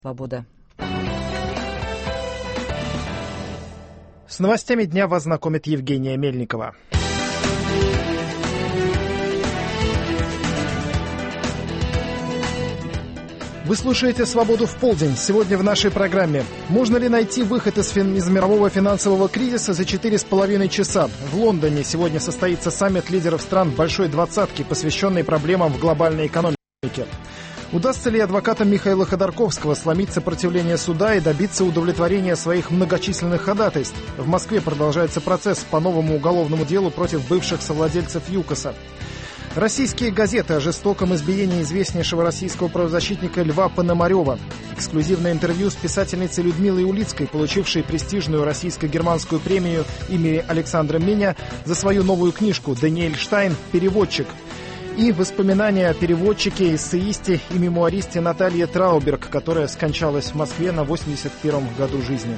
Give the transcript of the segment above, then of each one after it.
Свобода. С новостями дня вас знакомит Евгения Мельникова. Вы слушаете «Свободу в полдень». Сегодня в нашей программе. Можно ли найти выход из мирового финансового кризиса за 4,5 часа? В Лондоне сегодня состоится саммит лидеров стран Большой Двадцатки, посвященный проблемам в глобальной экономике. Удастся ли адвокатам Михаила Ходорковского сломить сопротивление суда и добиться удовлетворения своих многочисленных ходатайств? В Москве продолжается процесс по новому уголовному делу против бывших совладельцев ЮКОСа. Российские газеты о жестоком избиении известнейшего российского правозащитника Льва Пономарева. Эксклюзивное интервью с писательницей Людмилой Улицкой, получившей престижную российско-германскую премию имени Александра Меня за свою новую книжку «Даниэль Штайн. Переводчик». И воспоминания о переводчике, эссеисте и мемуаристе Наталье Трауберг, которая скончалась в Москве на 81-м году жизни.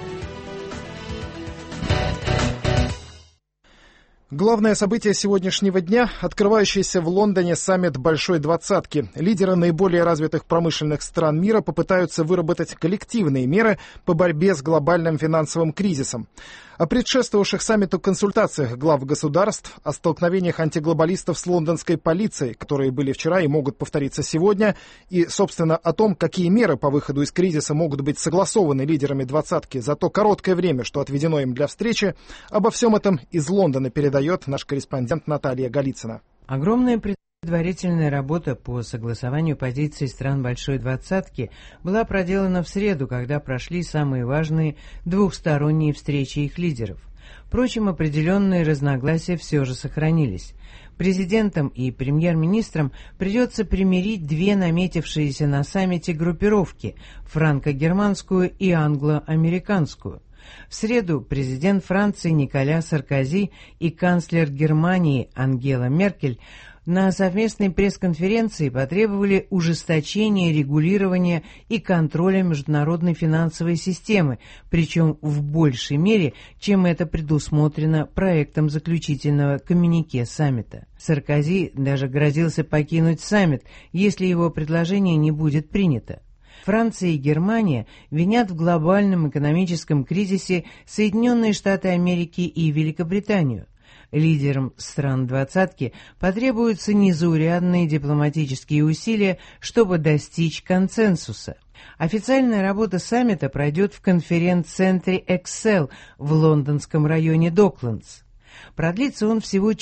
Главное событие сегодняшнего дня – открывающийся в Лондоне саммит Большой Двадцатки. Лидеры наиболее развитых промышленных стран мира попытаются выработать коллективные меры по борьбе с глобальным финансовым кризисом. О предшествовавших саммиту консультациях глав государств, о столкновениях антиглобалистов с лондонской полицией, которые были вчера и могут повториться сегодня, и, собственно, о том, какие меры по выходу из кризиса могут быть согласованы лидерами двадцатки за то короткое время, что отведено им для встречи, обо всем этом из Лондона передает наш корреспондент Наталья Голицына. Огромная предварительная работа по согласованию позиций стран Большой Двадцатки была проделана в среду, когда прошли самые важные двухсторонние встречи их лидеров. Впрочем, определенные разногласия все же сохранились. Президентам и премьер-министрам придется примирить две наметившиеся на саммите группировки – франко-германскую и англо-американскую. В среду президент Франции Николя Саркози и канцлер Германии Ангела Меркель на совместной пресс-конференции потребовали ужесточения регулирования и контроля международной финансовой системы, причем в большей мере, чем это предусмотрено проектом заключительного коммюнике саммита. Саркози даже грозился покинуть саммит, если его предложение не будет принято. Франция и Германия винят в глобальном экономическом кризисе Соединенные Штаты Америки и Великобританию. Лидерам стран двадцатки потребуются незаурядные дипломатические усилия, чтобы достичь консенсуса. Официальная работа саммита пройдет в конференц-центре Excel в лондонском районе Доклендс. Продлится он всего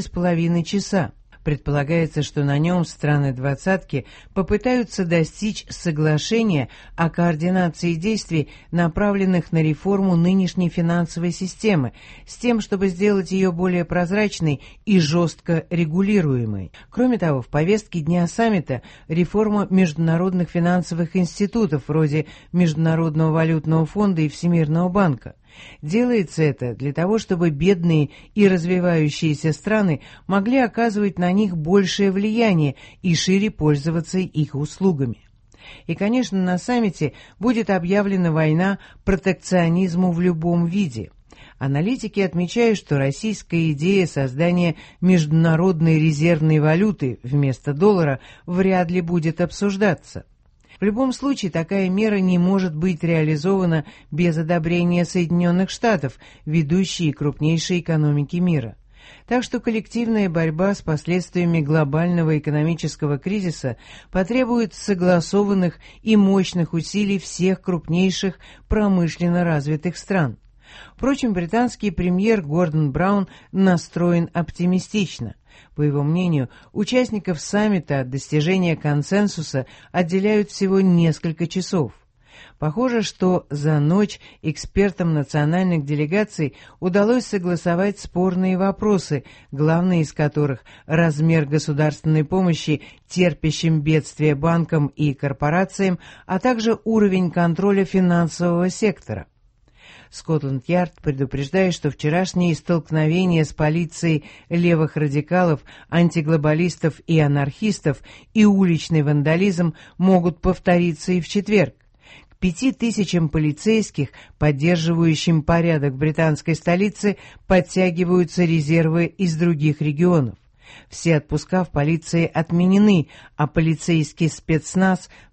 4,5 часа. Предполагается, что на нем страны двадцатки попытаются достичь соглашения о координации действий, направленных на реформу нынешней финансовой системы, с тем, чтобы сделать ее более прозрачной и жестко регулируемой. Кроме того, в повестке дня саммита реформа международных финансовых институтов вроде Международного валютного фонда и Всемирного банка. Делается это для того, чтобы бедные и развивающиеся страны могли оказывать на них большее влияние и шире пользоваться их услугами. И, конечно, на саммите будет объявлена война протекционизму в любом виде. Аналитики отмечают, что российская идея создания международной резервной валюты вместо доллара вряд ли будет обсуждаться. В любом случае, такая мера не может быть реализована без одобрения Соединенных Штатов, ведущей и крупнейшей экономики мира. Так что коллективная борьба с последствиями глобального экономического кризиса потребует согласованных и мощных усилий всех крупнейших промышленно развитых стран. Впрочем, британский премьер Гордон Браун настроен оптимистично. По его мнению, участников саммита от достижения консенсуса отделяют всего несколько часов. Похоже, что за ночь экспертам национальных делегаций удалось согласовать спорные вопросы, главные из которых – размер государственной помощи терпящим бедствия банкам и корпорациям, а также уровень контроля финансового сектора. Скотланд-Ярд предупреждает, что вчерашние столкновения с полицией левых радикалов, антиглобалистов и анархистов и уличный вандализм могут повториться и в четверг. К 5000 полицейских, поддерживающим порядок в британской столице, подтягиваются резервы из других регионов. Все отпуска в полиции отменены, а полицейский спецназ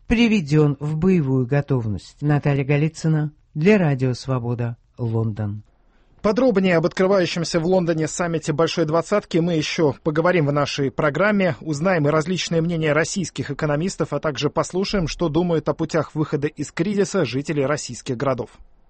приведен в боевую готовность. Наталья Голицына для Радио Свобода, Лондон. Подробнее об открывающемся в Лондоне саммите Большой Двадцатки мы еще поговорим в нашей программе, узнаем и различные мнения российских экономистов, а также послушаем, что думают о путях выхода из кризиса жители российских городов.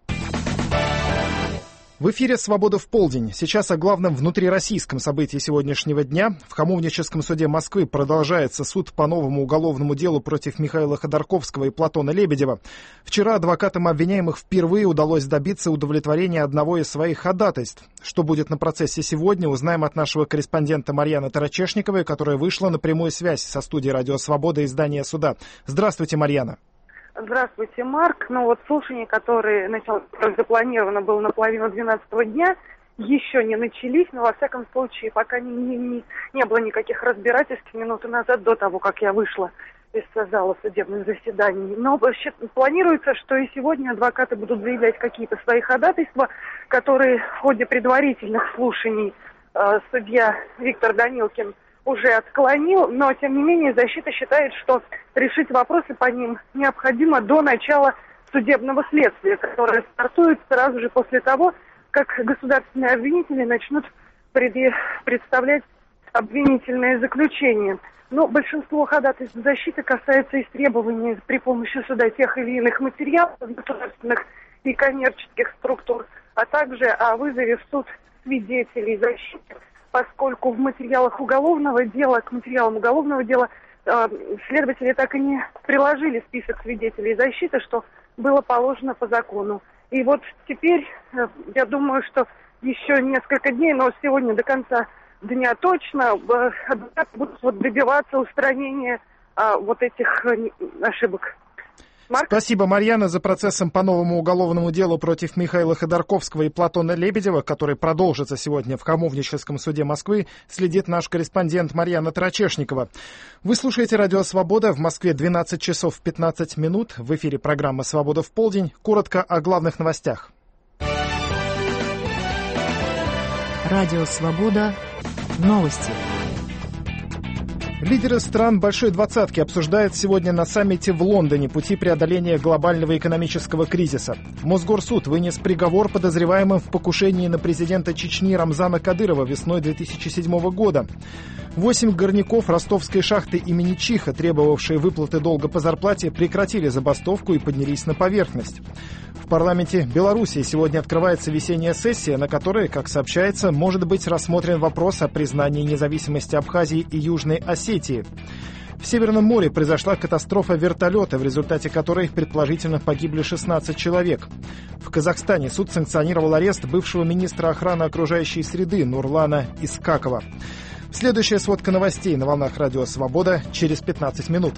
В эфире «Свобода в полдень». Сейчас о главном внутрироссийском событии сегодняшнего дня. В Хамовническом суде Москвы продолжается суд по новому уголовному делу против Михаила Ходорковского и Платона Лебедева. Вчера адвокатам обвиняемых впервые удалось добиться удовлетворения одного из своих ходатайств. Что будет на процессе сегодня, узнаем от нашего корреспондента Марьяны Тарачешниковой, которая вышла на прямую связь со студией «Радио Свобода» и здания суда. Здравствуйте, Марьяна. Здравствуйте, Марк. Слушания, которые запланировано было на половину 12-го дня, еще не начались, но, во всяком случае, пока не было никаких разбирательств минуту назад, до того, как я вышла из зала судебных заседаний. Но планируется, что и сегодня адвокаты будут заявлять какие-то свои ходатайства, которые в ходе предварительных слушаний судья Виктор Данилкин уже отклонил, но, тем не менее, защита считает, что решить вопросы по ним необходимо до начала судебного следствия, которое стартует сразу же после того, как государственные обвинители начнут представлять обвинительное заключение. Но большинство ходатайств защиты касается истребований при помощи суда тех или иных материалов государственных и коммерческих структур, а также о вызове в суд свидетелей защиты, поскольку в материалах уголовного дела, к материалам уголовного дела следователи так и не приложили список свидетелей защиты, что было положено по закону. И вот теперь, я думаю, что еще несколько дней, но сегодня до конца дня точно, адвокаты будут добиваться устранения этих ошибок. Марк? Спасибо, Марьяна, за процессом по новому уголовному делу против Михаила Ходорковского и Платона Лебедева, который продолжится сегодня в Хамовническом суде Москвы, следит наш корреспондент Марьяна Тарачешникова. Вы слушаете «Радио Свобода». В Москве 12 часов 15 минут. В эфире программа «Свобода в полдень». Коротко о главных новостях. Радио Свобода. Новости. Лидеры стран Большой Двадцатки обсуждают сегодня на саммите в Лондоне пути преодоления глобального экономического кризиса. Мосгорсуд вынес приговор подозреваемым в покушении на президента Чечни Рамзана Кадырова весной 2007 года. 8 горняков ростовской шахты имени Чиха, требовавшие выплаты долга по зарплате, прекратили забастовку и поднялись на поверхность. В парламенте Беларуси сегодня открывается весенняя сессия, на которой, как сообщается, может быть рассмотрен вопрос о признании независимости Абхазии и Южной Осетии. В Северном море произошла катастрофа вертолета, в результате которой предположительно погибли 16 человек. В Казахстане суд санкционировал арест бывшего министра охраны окружающей среды Нурлана Искакова. Следующая сводка новостей на волнах «Радио Свобода» через 15 минут.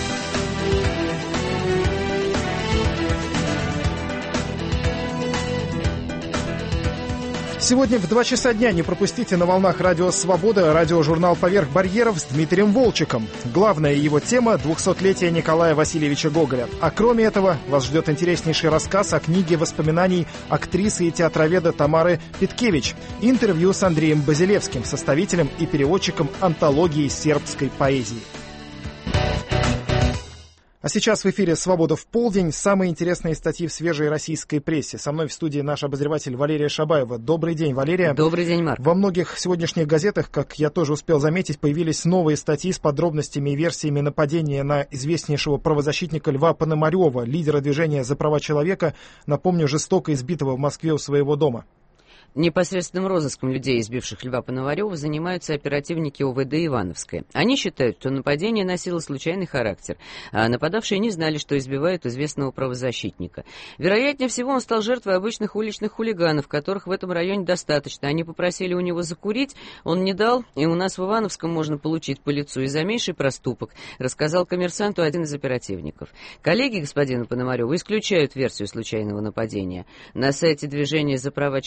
Сегодня в 2 часа дня не пропустите на волнах «Радио Свобода» радиожурнал «Поверх барьеров» с Дмитрием Волчиком. Главная его тема – 200-летие Николая Васильевича Гоголя. А кроме этого, вас ждет интереснейший рассказ о книге воспоминаний актрисы и театроведа Тамары Петкевич. Интервью с Андреем Базилевским, составителем и переводчиком антологии сербской поэзии. А сейчас в эфире «Свобода в полдень». Самые интересные статьи в свежей российской прессе. Со мной в студии наш обозреватель Валерия Шабаева. Добрый день, Валерия. Добрый день, Марк. Во многих сегодняшних газетах, как я тоже успел заметить, появились новые статьи с подробностями и версиями нападения на известнейшего правозащитника Льва Пономарева, лидера движения за права человека, напомню, жестоко избитого в Москве у своего дома. Непосредственным розыском людей, избивших Льва Пономарева, занимаются оперативники УВД Ивановской. Они считают, что нападение носило случайный характер, а нападавшие не знали, что избивают известного правозащитника. Вероятнее всего, он стал жертвой обычных уличных хулиганов, которых в этом районе достаточно. Они попросили у него закурить, он не дал, и у нас в Ивановском можно получить по лицу и за меньший проступок, рассказал «Коммерсанту» один из оперативников. Коллеги господина Пономарева исключают версию случайного нападения. На сайте движения за права человека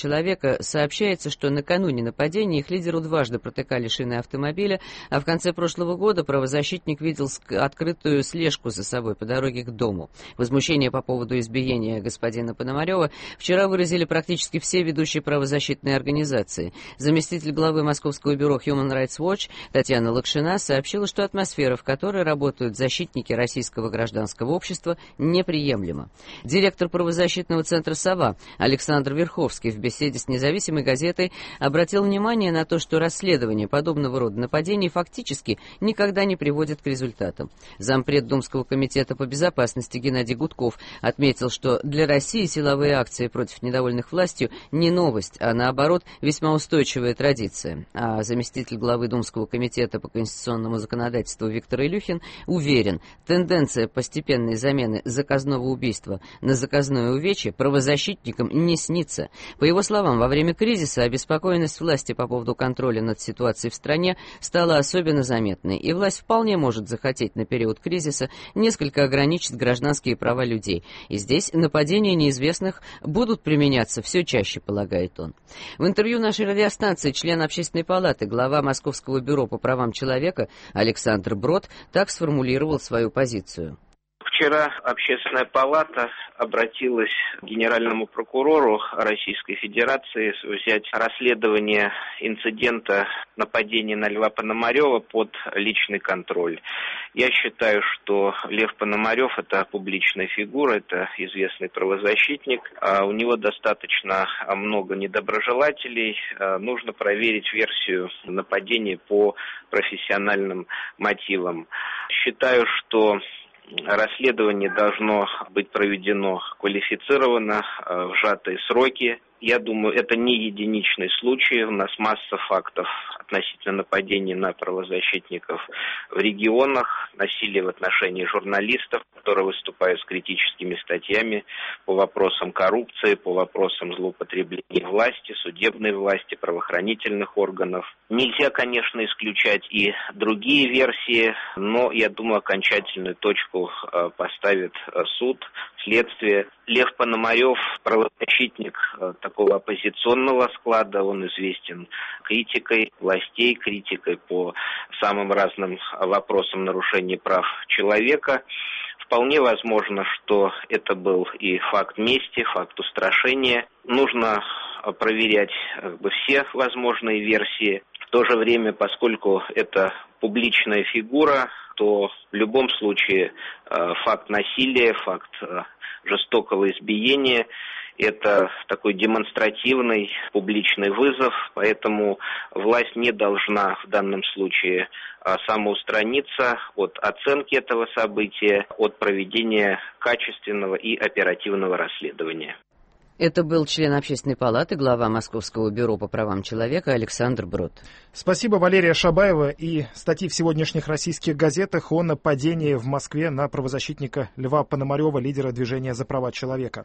Марка сообщается, что накануне нападения их лидеру дважды протыкали шины автомобиля, а в конце прошлого года правозащитник видел открытую слежку за собой по дороге к дому. Возмущение по поводу избиения господина Пономарева вчера выразили практически все ведущие правозащитные организации. Заместитель главы Московского бюро Human Rights Watch Татьяна Лакшина сообщила, что атмосфера, в которой работают защитники российского гражданского общества, неприемлема. Директор правозащитного центра «Сова» Александр Верховский в беседе с независимой газетой обратил внимание на то, что расследование подобного рода нападений фактически никогда не приводит к результатам. Зампред Думского комитета по безопасности Геннадий Гудков отметил, что для России силовые акции против недовольных властью не новость, а наоборот весьма устойчивая традиция. А заместитель главы Думского комитета по конституционному законодательству Виктор Илюхин уверен, тенденция постепенной замены заказного убийства на заказное увечье правозащитникам не снится. По его словам, во время кризиса обеспокоенность власти по поводу контроля над ситуацией в стране стала особенно заметной, и власть вполне может захотеть на период кризиса несколько ограничить гражданские права людей. И здесь нападения неизвестных будут применяться все чаще, полагает он. В интервью нашей радиостанции член Общественной палаты, глава Московского бюро по правам человека Александр Брод так сформулировал свою позицию. Вчера Общественная палата обратилась к генеральному прокурору Российской Федерации взять расследование инцидента нападения на Льва Пономарева под личный контроль. Я считаю, что Лев Пономарев – это публичная фигура, это известный правозащитник. У него достаточно много недоброжелателей. Нужно проверить версию нападения по профессиональным мотивам. Считаю, что расследование должно быть проведено квалифицированно, в сжатые сроки. Я думаю, это не единичный случай. У нас масса фактов относительно нападений на правозащитников в регионах, насилие в отношении журналистов, которые выступают с критическими статьями по вопросам коррупции, по вопросам злоупотребления власти, судебной власти, правоохранительных органов. Нельзя, конечно, исключать и другие версии, но, я думаю, окончательную точку поставит суд, следствие. Лев Пономарев – правозащитник такого оппозиционного склада, он известен критикой властей, критикой по самым разным вопросам нарушения прав человека. Вполне возможно, что это был и факт мести, факт устрашения. Нужно проверять все возможные версии. В то же время, поскольку это публичная фигура, то в любом случае факт насилия, факт жестокого избиения – это такой демонстративный публичный вызов, поэтому власть не должна в данном случае самоустраниться от оценки этого события, от проведения качественного и оперативного расследования. Это был член Общественной палаты, глава Московского бюро по правам человека Александр Брод. Спасибо, Валерия Шабаева. И статьи в сегодняшних российских газетах о нападении в Москве на правозащитника Льва Пономарева, лидера движения за права человека.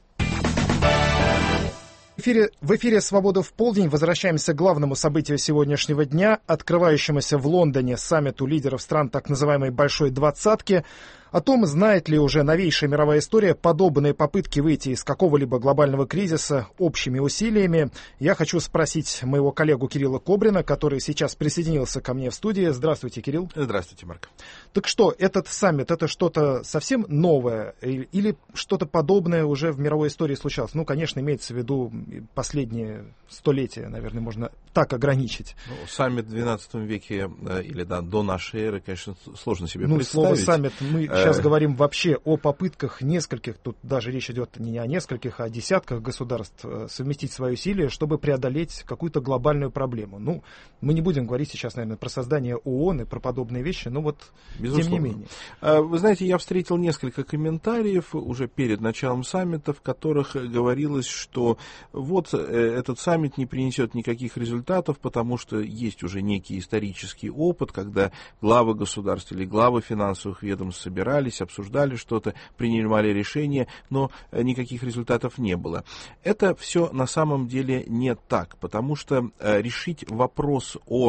В эфире «Свобода в полдень». Возвращаемся к главному событию сегодняшнего дня, открывающемуся в Лондоне саммиту лидеров стран так называемой «Большой двадцатки». О том, знает ли уже новейшая мировая история подобные попытки выйти из какого-либо глобального кризиса общими усилиями, я хочу спросить моего коллегу Кирилла Кобрина, который сейчас присоединился ко мне в студии. Здравствуйте, Кирилл. Здравствуйте, Марк. Так что, этот саммит, это что-то совсем новое или что-то подобное уже в мировой истории случалось? Ну, конечно, имеется в виду последние столетия, наверное, можно так ограничить. Ну, саммит в XII веке или до нашей эры, конечно, сложно себе представить. Слово «саммит» мы сейчас говорим вообще о попытках нескольких, тут даже речь идет не о нескольких, а о десятках государств совместить свои усилия, чтобы преодолеть какую-то глобальную проблему. Ну, мы не будем говорить сейчас, наверное, про создание ООН и про подобные вещи, но вот безусловно. Тем не менее. Вы знаете, я встретил несколько комментариев уже перед началом саммита, в которых говорилось, что вот этот саммит не принесет никаких результатов, потому что есть уже некий исторический опыт, когда главы государств или главы финансовых ведомств собирались, обсуждали что-то, принимали решения, но никаких результатов не было. Это все на самом деле не так, потому что решить вопрос о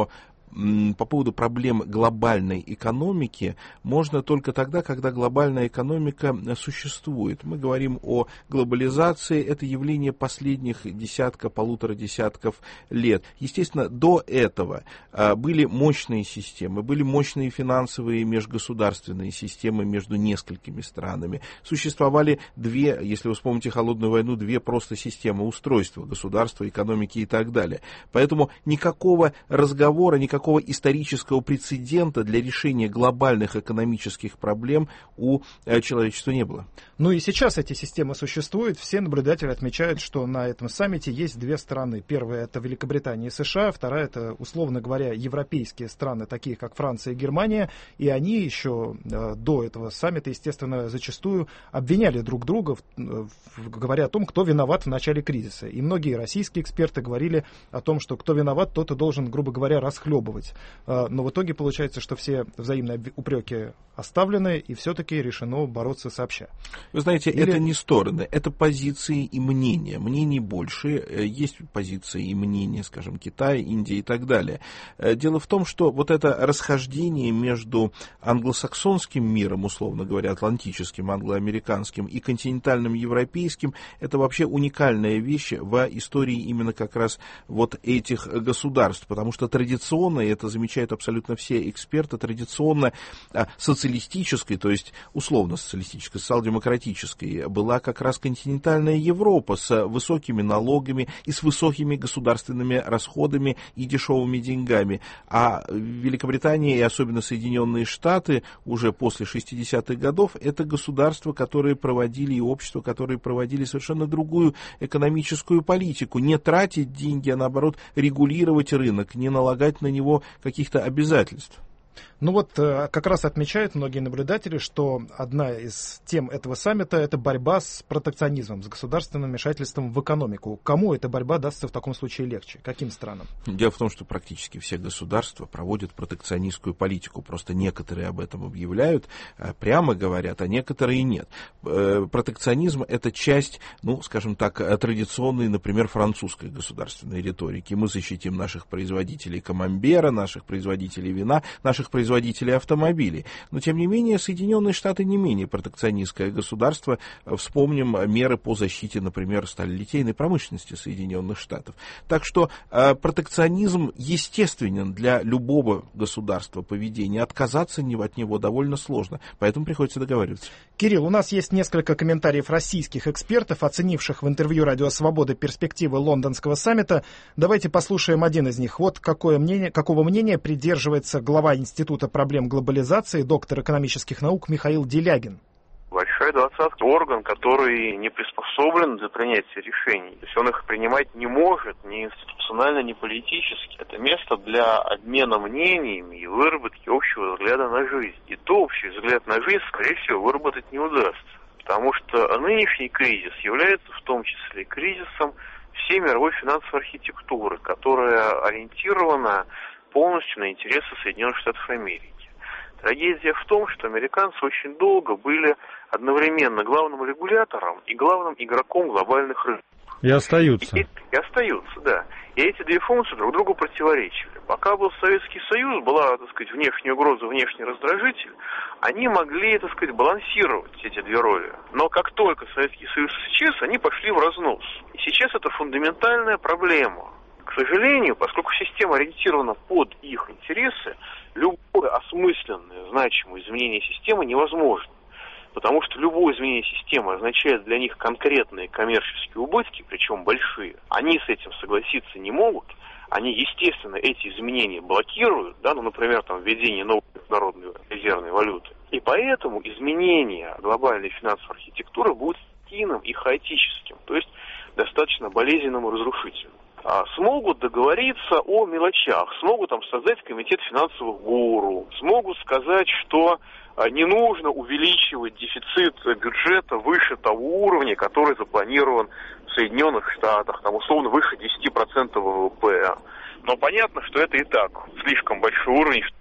по поводу проблем глобальной экономики можно только тогда, когда глобальная экономика существует. Мы говорим о глобализации, это явление последних полутора десятков лет. Естественно, до этого были мощные системы, были мощные финансовые межгосударственные системы между несколькими странами. Существовали две, если вы вспомните холодную войну, две просто системы устройства государства, экономики и так далее. Поэтому никакого разговора, никакого исторического прецедента для решения глобальных экономических проблем у человечества не было. Ну и сейчас эти системы существуют. Все наблюдатели отмечают, что на этом саммите есть две страны. Первая — это Великобритания и США, вторая — это, условно говоря, европейские страны, такие как Франция и Германия. И они еще до этого саммита, естественно, зачастую обвиняли друг друга, говоря о том, кто виноват в начале кризиса. И многие российские эксперты говорили о том, что кто виноват, тот и должен, грубо говоря, расхлебывать. Но в итоге получается, что все взаимные упреки оставлены, и все-таки решено бороться сообща. Вы знаете, это не стороны, это позиции и мнения. Мнений больше, есть позиции и мнения, скажем, Китая, Индии и так далее. Дело в том, что вот это расхождение между англосаксонским миром, условно говоря, атлантическим, англоамериканским и континентальным европейским, это вообще уникальная вещь в истории именно как раз вот этих государств, потому что традиционно, и это замечают абсолютно все эксперты, традиционно социалистической, то есть условно-социалистической, социал-демократической, была как раз континентальная Европа с высокими налогами и с высокими государственными расходами и дешевыми деньгами. А Великобритания и особенно Соединенные Штаты уже после 60-х годов это государства, которые проводили, и общества, которые проводили совершенно другую экономическую политику. Не тратить деньги, а наоборот регулировать рынок, не налагать на него каких-то обязательств. Ну вот как раз отмечают многие наблюдатели, что одна из тем этого саммита — это борьба с протекционизмом, с государственным вмешательством в экономику. Кому эта борьба дастся в таком случае легче? Каким странам? Дело в том, что практически все государства проводят протекционистскую политику. Просто некоторые об этом объявляют, прямо говорят, а некоторые нет. Протекционизм — это часть, ну, скажем так, традиционной, например, французской государственной риторики. Мы защитим наших производителей камамбера, наших производителей вина, наших производителей автомобилей. Но, тем не менее, Соединенные Штаты не менее протекционистское государство. Вспомним меры по защите, например, сталелитейной промышленности Соединенных Штатов. Так что протекционизм естественен для любого государства поведения. Отказаться от него довольно сложно, поэтому приходится договариваться. Кирилл, у нас есть несколько комментариев российских экспертов, оценивших в интервью «Радио Свобода» перспективы лондонского саммита. Давайте послушаем один из них. Вот какого мнения придерживается глава Института проблем глобализации, доктор экономических наук Михаил Делягин. Большая двадцатка — орган, который не приспособлен для принятия решений. То есть он их принимать не может ни институционально, ни политически. Это место для обмена мнениями и выработки общего взгляда на жизнь. И то общий взгляд на жизнь, скорее всего, выработать не удастся. Потому что нынешний кризис является в том числе кризисом всей мировой финансовой архитектуры, которая ориентирована полностью на интересы Соединенных Штатов Америки. Трагедия в том, что американцы очень долго были одновременно главным регулятором и главным игроком глобальных рынков. И остаются. И остаются, да. И эти две функции друг другу противоречили. Пока был Советский Союз, была, так сказать, внешняя угроза, внешний раздражитель, они могли, так сказать, балансировать эти две роли. Но как только Советский Союз исчез, они пошли в разнос. И сейчас это фундаментальная проблема. К сожалению, поскольку система ориентирована под их интересы, любое осмысленное, значимое изменение системы невозможно. Потому что любое изменение системы означает для них конкретные коммерческие убытки, причем большие. Они с этим согласиться не могут. Они, естественно, эти изменения блокируют, да, ну, например, там, введение новой международной резервной валюты. И поэтому изменение глобальной финансовой архитектуры будет стихийным и хаотическим, то есть достаточно болезненным и разрушительным. Смогут договориться о мелочах, смогут там создать комитет финансовых гуру, смогут сказать, что не нужно увеличивать дефицит бюджета выше того уровня, который запланирован в Соединенных Штатах, там условно выше 10% ВВП. Но понятно, что это и так слишком большой уровень,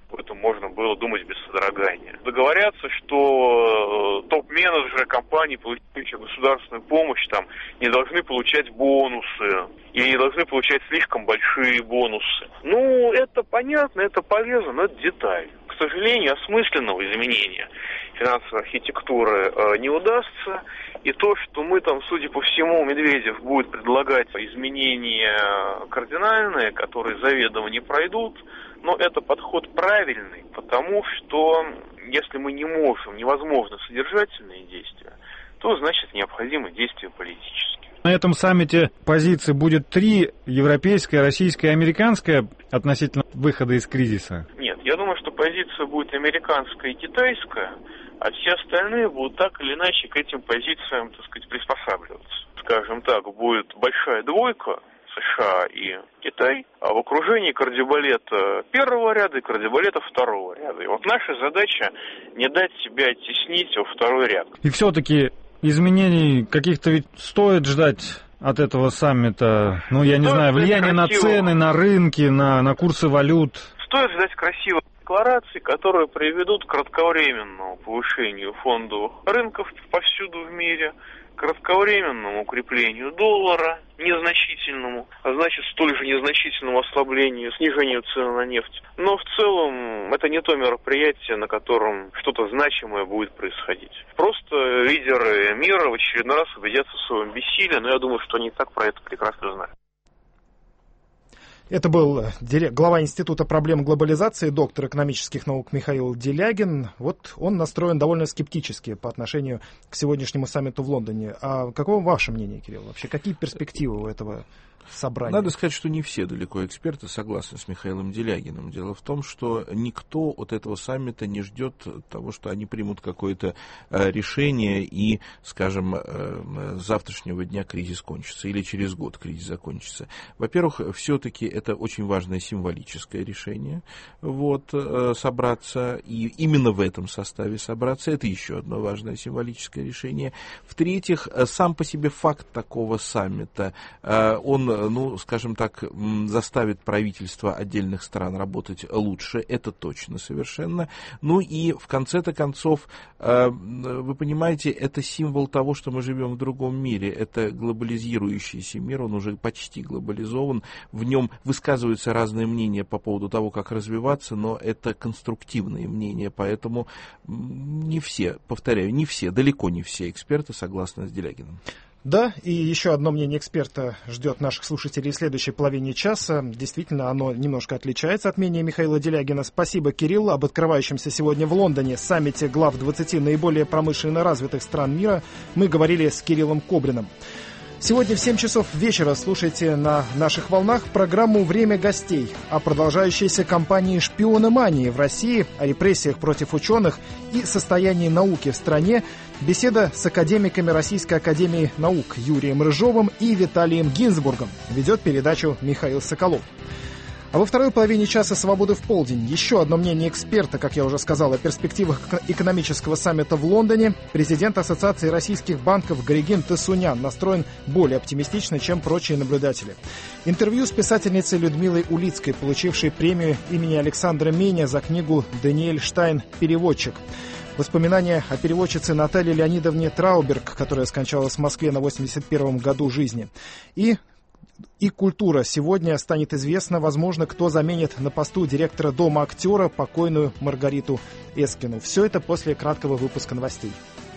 об этом можно было думать без содрогания. Договорятся, что топ-менеджеры компаний, получающие государственную помощь, там, не должны получать бонусы или не должны получать слишком большие бонусы. Ну, это понятно, это полезно, но это деталь. К сожалению, осмысленного изменения финансовой архитектуры не удастся. И то, что мы там, судя по всему, Медведев будет предлагать изменения кардинальные, которые заведомо не пройдут, но это подход правильный, потому что если мы невозможно содержательные действия, то значит необходимы действия политические. На этом саммите позиций будет 3: европейская, российская и американская относительно выхода из кризиса? Нет, я думаю, что позиция будет американская и китайская, а все остальные будут так или иначе к этим позициям, так сказать, приспосабливаться. Скажем так, будет большая двойка, США и Китай, а в окружении кардибалета первого ряда и кардибалета второго ряда. И вот наша задача не дать себя оттеснить во второй ряд. И все-таки изменений каких-то ведь стоит ждать от этого саммита? Ну, я не знаю, влияние на цены, на рынки, на курсы валют. Стоит ждать красивых деклараций, которые приведут к кратковременному повышению фондовых рынков повсюду в мире, к кратковременному укреплению доллара, незначительному, а значит столь же незначительному ослаблению, снижению цены на нефть. Но в целом это не то мероприятие, на котором что-то значимое будет происходить. Просто лидеры мира в очередной раз убедятся в своем бессилии, но я думаю, что они и так про это прекрасно знают. Это был глава Института проблем глобализации, доктор экономических наук Михаил Делягин. Вот он настроен довольно скептически по отношению к сегодняшнему саммиту в Лондоне. А каково ваше мнение, Кирилл? Вообще, какие перспективы у этого собрания? Надо сказать, что не все далеко эксперты согласны с Михаилом Делягиным. Дело в том, что никто от этого саммита не ждет того, что они примут какое-то решение и, скажем, с завтрашнего дня кризис кончится или через год кризис закончится. Во-первых, все-таки это очень важное символическое решение, собраться, и именно в этом составе собраться. Это еще одно важное символическое решение. В-третьих, сам по себе факт такого саммита, он, скажем так, заставит правительства отдельных стран работать лучше, это точно совершенно. Ну и в конце-то концов, вы понимаете, это символ того, что мы живем в другом мире. Это глобализирующийся мир, он уже почти глобализован, в нем высказываются разные мнения по поводу того, как развиваться, но это конструктивные мнения, поэтому не все, повторяю, не все, далеко не все эксперты согласны с Делягиным. Да, и еще одно мнение эксперта ждет наших слушателей в следующей половине часа. Действительно, оно немножко отличается от мнения Михаила Делягина. Спасибо, Кирилл. Об открывающемся сегодня в Лондоне саммите глав 20 наиболее промышленно развитых стран мира мы говорили с Кириллом Кобриным. Сегодня в 7 часов вечера слушайте на наших волнах программу «Время гостей» о продолжающейся кампании шпиономании в России, о репрессиях против ученых и состоянии науки в стране. Беседа с академиками Российской академии наук Юрием Рыжовым и Виталием Гинзбургом. Ведет передачу Михаил Соколов. А во второй половине часа «Свободы в полдень» еще одно мнение эксперта, как я уже сказал, о перспективах экономического саммита в Лондоне. Президент Ассоциации российских банков Горегин Тасунян настроен более оптимистично, чем прочие наблюдатели. Интервью с писательницей Людмилой Улицкой, получившей премию имени Александра Меня за книгу «Даниэль Штайн. Переводчик». Воспоминания о переводчице Наталье Леонидовне Трауберг, которая скончалась в Москве на 81-м году жизни. И культура. Сегодня станет известно, возможно, кто заменит на посту директора Дома актера покойную Маргариту Эскину. Все это после краткого выпуска новостей.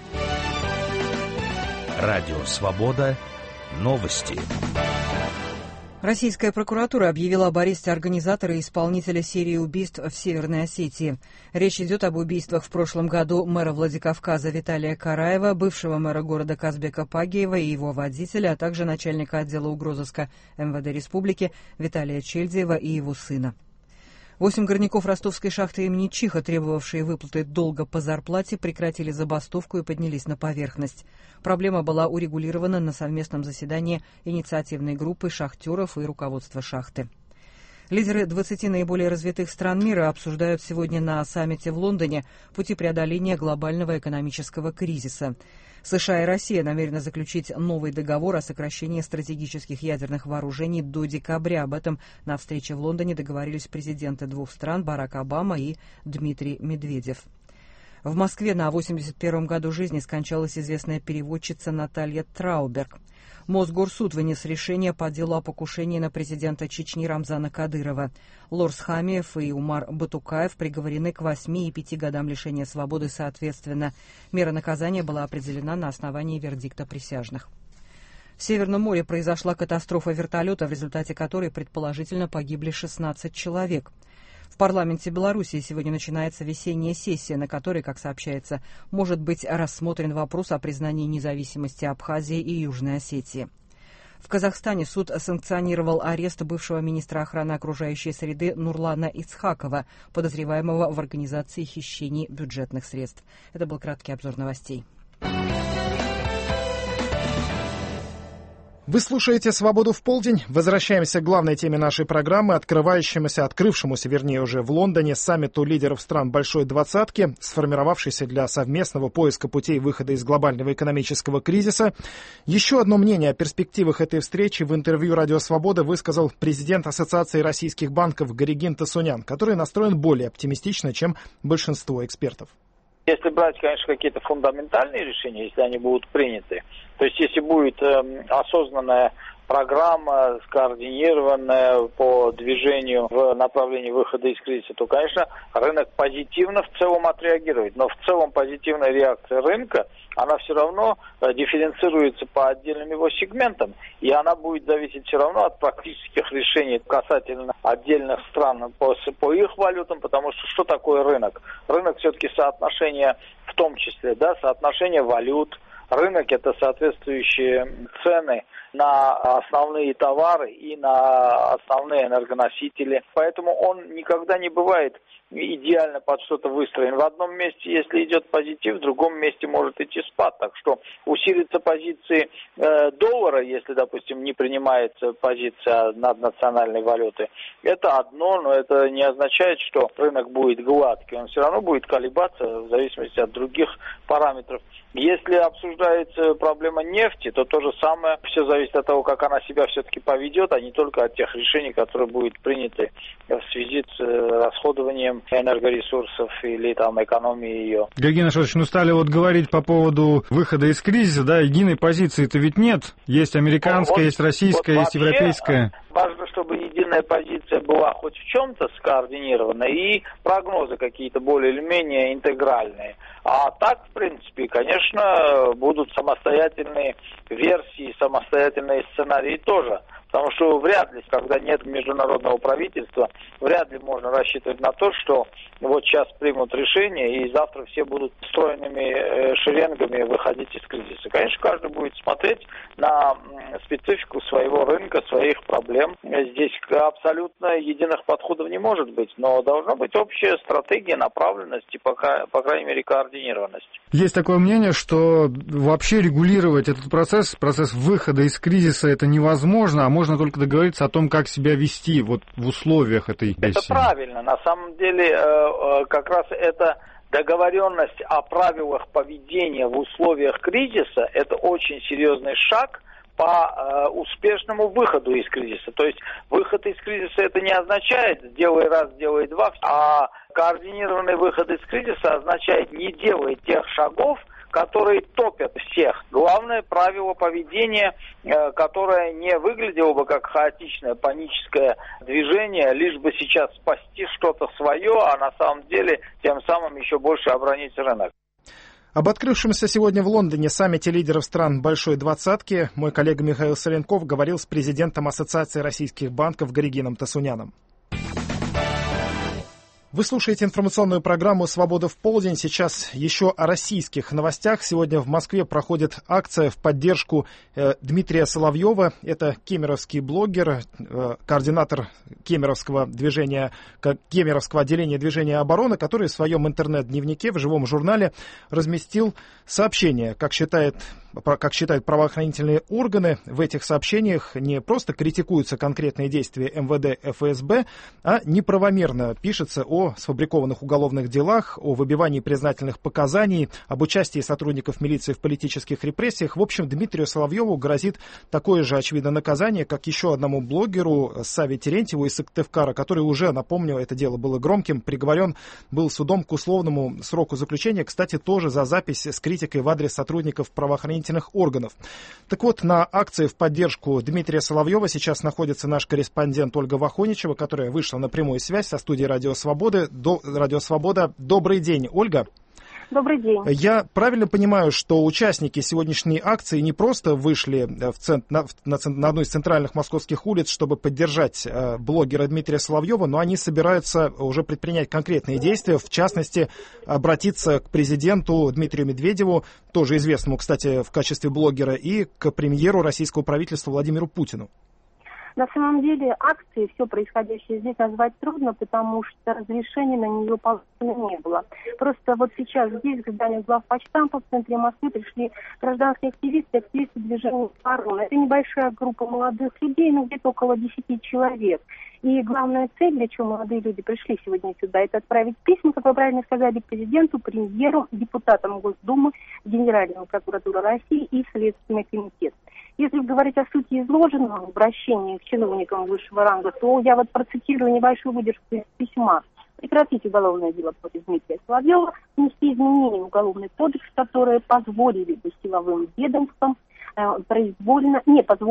Радио «Свобода». Новости. Российская прокуратура объявила об аресте организатора и исполнителя серии убийств в Северной Осетии. Речь идет об убийствах в прошлом году мэра Владикавказа Виталия Караева, бывшего мэра города Казбека Пагиева и его водителя, а также начальника отдела угрозыска МВД Республики Виталия Чельдиева и его сына. 8 горняков ростовской шахты имени Чиха, требовавшие выплаты долга по зарплате, прекратили забастовку и поднялись на поверхность. Проблема была урегулирована на совместном заседании инициативной группы шахтеров и руководства шахты. Лидеры 20 наиболее развитых стран мира обсуждают сегодня на саммите в Лондоне пути преодоления глобального экономического кризиса. США и Россия намерены заключить новый договор о сокращении стратегических ядерных вооружений до декабря. Об этом на встрече в Лондоне договорились президенты двух стран Барак Обама и Дмитрий Медведев. В Москве на 81-м году жизни скончалась известная переводчица Наталья Трауберг. Мосгорсуд вынес решение по делу о покушении на президента Чечни Рамзана Кадырова. Лорс Хамиев и Умар Батукаев приговорены к 8 и 5 годам лишения свободы соответственно. Мера наказания была определена на основании вердикта присяжных. В Северном море произошла катастрофа вертолета, в результате которой предположительно погибли 16 человек. В парламенте Белоруссии сегодня начинается весенняя сессия, на которой, как сообщается, может быть рассмотрен вопрос о признании независимости Абхазии и Южной Осетии. В Казахстане суд санкционировал арест бывшего министра охраны окружающей среды Нурлана Ицхакова, подозреваемого в организации хищений бюджетных средств. Это был краткий обзор новостей. Вы слушаете «Свободу в полдень». Возвращаемся к главной теме нашей программы, открывшемуся уже в Лондоне саммиту лидеров стран Большой Двадцатки, сформировавшейся для совместного поиска путей выхода из глобального экономического кризиса. Еще одно мнение о перспективах этой встречи в интервью «Радио Свобода» высказал президент Ассоциации российских банков Гаригин Тасунян, который настроен более оптимистично, чем большинство экспертов. Если брать, конечно, какие-то фундаментальные решения, если они будут приняты, то есть если будет осознанная программа, скоординированная по движению в направлении выхода из кризиса, то, конечно, рынок позитивно в целом отреагирует. Но в целом позитивная реакция рынка, она все равно дифференцируется по отдельным его сегментам, и она будет зависеть все равно от практических решений касательно отдельных стран по их валютам, потому что такое рынок? Рынок все-таки соотношение, в том числе, соотношение валют. Рынок – это соответствующие цены на основные товары и на основные энергоносители. Поэтому он никогда не бывает идеально под что-то выстроен. В одном месте, если идет позитив, в другом месте может идти спад. Так что усилится позиции доллара, если, допустим, не принимается позиция наднациональной валюты. Это одно, но это не означает, что рынок будет гладкий. Он все равно будет колебаться в зависимости от других параметров. Если обсуждается проблема нефти, то то же самое. Все зависит от того, как она себя все-таки поведет, а не только от тех решений, которые будут приняты в связи с расходованием энергоресурсов или экономией ее. Гаригин Ашотович, стали говорить по поводу выхода из кризиса, единой позиции-то ведь нет. Есть американская, есть российская, есть европейская. Важно, чтобы единая позиция была хоть в чем-то скоординирована и прогнозы какие-то более или менее интегральные. А так, в принципе, конечно, будут самостоятельные версии, самостоятельные сценарии тоже. Потому что вряд ли, когда нет международного правительства, вряд ли можно рассчитывать на то, что вот сейчас примут решение и завтра все будут стройными шеренгами выходить из кризиса. Конечно, каждый будет смотреть на специфику своего рынка, своих проблем. Здесь абсолютно единых подходов не может быть, но должна быть общая стратегия, направленность и, по крайней мере, координированность. Есть такое мнение, что вообще регулировать этот процесс выхода из кризиса, это невозможно, а можно только договориться о том, как себя вести в условиях этой сессии. Это правильно. На самом деле, как раз это договоренность о правилах поведения в условиях кризиса, это очень серьезный шаг по успешному выходу из кризиса. То есть выход из кризиса это не означает «сделай раз, сделай два», а координированный выход из кризиса означает «не делай тех шагов, которые топят всех». Главное правило поведения, которое не выглядело бы как хаотичное, паническое движение, лишь бы сейчас спасти что-то свое, а на самом деле тем самым еще больше оборонить рынок. Об открывшемся сегодня в Лондоне саммите лидеров стран Большой Двадцатки мой коллега Михаил Соленков говорил с президентом Ассоциации российских банков Гаригином Тасуняном. Вы слушаете информационную программу «Свобода в полдень». Сейчас еще о российских новостях. Сегодня в Москве проходит акция в поддержку Дмитрия Соловьева. Это кемеровский блогер, координатор кемеровского отделения движения «Оборона», который в своем интернет-дневнике в живом журнале разместил сообщение, как считает как считают правоохранительные органы, в этих сообщениях не просто критикуются конкретные действия МВД, ФСБ, а неправомерно пишется о сфабрикованных уголовных делах, о выбивании признательных показаний, об участии сотрудников милиции в политических репрессиях. В общем, Дмитрию Соловьеву грозит такое же, очевидно, наказание, как еще одному блогеру Саве Терентьеву из Сыктывкара, который уже, напомню, это дело было громким, приговорен был судом к условному сроку заключения, кстати, тоже за запись с критикой в адрес сотрудников правоохранительных органов. Так вот, на акции в поддержку Дмитрия Соловьева сейчас находится наш корреспондент Ольга Вахоничева, которая вышла на прямую связь со студией «Радио Свобода». Добрый день, Ольга. Добрый день. Я правильно понимаю, что участники сегодняшней акции не просто вышли на одну из центральных московских улиц, чтобы поддержать блогера Дмитрия Соловьева, но они собираются уже предпринять конкретные действия, в частности, обратиться к президенту Дмитрию Медведеву, тоже известному, кстати, в качестве блогера, и к премьеру российского правительства Владимиру Путину. На самом деле акции, все происходящее здесь назвать трудно, потому что разрешения на нее получено не было. Просто вот сейчас здесь, к зданию главпочтампа в центре Москвы, пришли гражданские активисты движения «Корона». Это небольшая группа молодых людей, где-то около 10 человек. И главная цель, для чего молодые люди пришли сегодня сюда, это отправить письма, как вы правильно сказали, президенту, премьеру, депутатам Госдумы, Генеральной прокуратуры России и Следственный комитет. Если говорить о сути изложенного в обращении к чиновникам высшего ранга, то я процитирую небольшую выдержку из письма. Прекратить уголовное дело против Дмитрия Соловьева, внести изменения в уголовный кодекс, которые позволили бы силовым ведомствам произвольно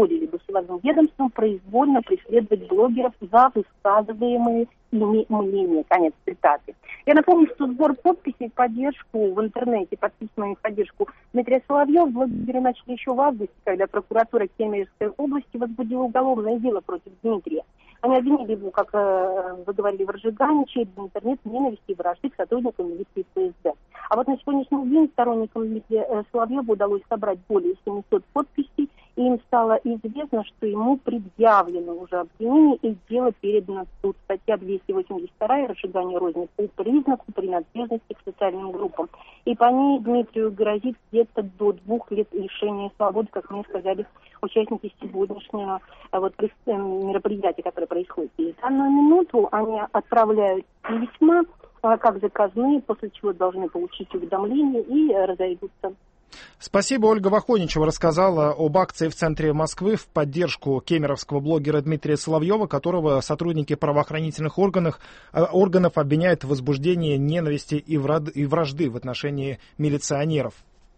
преследовать блогеров за высказываемые ими мнения. Конец цитаты. Я напомню, что сбор подписей в поддержку в интернете, под письмами в поддержку Дмитрия Соловьева, блогеры начали еще в августе, когда прокуратура Кемеровской области возбудила уголовное дело против Дмитрия. Они обвинили его, как вы говорили, в разжигании через интернет ненависти и вражды к сотрудникам милиции ФСБ. А вот на сегодняшний день сторонникам Дмитрия Соловьева удалось собрать более 700 подписей, и им стало известно, что ему предъявлено уже обвинение и дело передано в суд. Статья 282 «Разжигание розни по признаку принадлежности к социальным группам». И по ней Дмитрию грозит где-то до 2 лет лишения свободы, как мне сказали участники сегодняшнего мероприятия, которое происходит. И в данную минуту они отправляют письма как заказные, после чего должны получить уведомление и разойдутся. Спасибо. Ольга Вахоничева рассказала об акции в центре Москвы в поддержку кемеровского блогера Дмитрия Соловьева, которого сотрудники правоохранительных органов обвиняют в возбуждении ненависти и вражды в отношении милиционеров.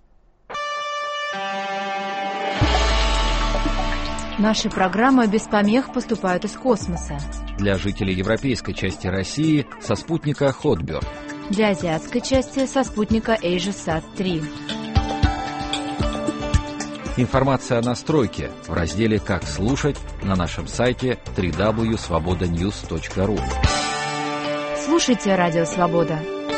Наши программы без помех поступают из космоса. Для жителей европейской части России со спутника Hotbird. Для азиатской части со спутника AsiaSat-3. Информация о настройке в разделе «Как слушать» на нашем сайте www.svobodanews.ru. Слушайте Радио Свобода.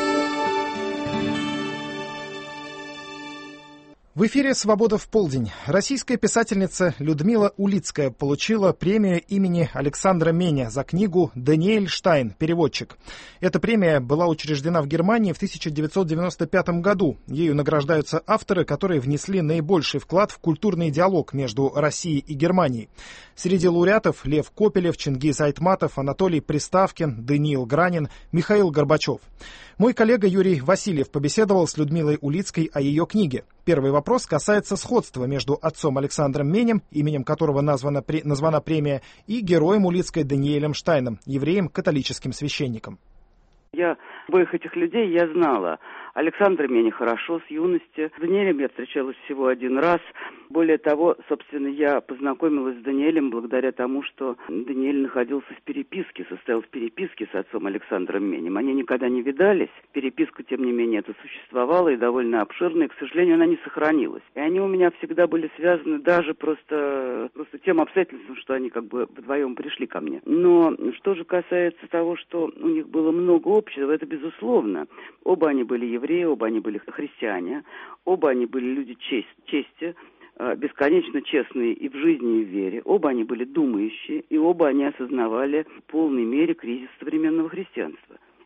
В эфире «Свобода в полдень». Российская писательница Людмила Улицкая получила премию имени Александра Меня за книгу «Даниэль Штайн. Переводчик». Эта премия была учреждена в Германии в 1995 году. Ею награждаются авторы, которые внесли наибольший вклад в культурный диалог между Россией и Германией. Среди лауреатов Лев Копелев, Чингиз Айтматов, Анатолий Приставкин, Даниил Гранин, Михаил Горбачев. Мой коллега Юрий Васильев побеседовал с Людмилой Улицкой о ее книге. Первый вопрос касается сходства между отцом Александром Менем, именем которого названа премия, и героем Улицкой Даниэлем Штайном, евреем-католическим священником. Я обоих этих людей я знала. Александра Меня хорошо, с юности. С Даниэлем я встречалась всего один раз. Более того, собственно, я познакомилась с Даниэлем благодаря тому, что Даниэль находился состоял в переписке с отцом Александром Менем. Они никогда не видались. Переписка, тем не менее, это существовала и довольно обширная. К сожалению, она не сохранилась. И они у меня всегда были связаны даже просто тем обстоятельством, что они как бы вдвоем пришли ко мне. Но что же касается того, что у них было много общего, это безусловно. Оба они были евреи, оба они были христиане, оба они были люди чести, бесконечно честные и в жизни, и в вере. Оба они были думающие, и оба они осознавали в полной мере кризис современного христианства.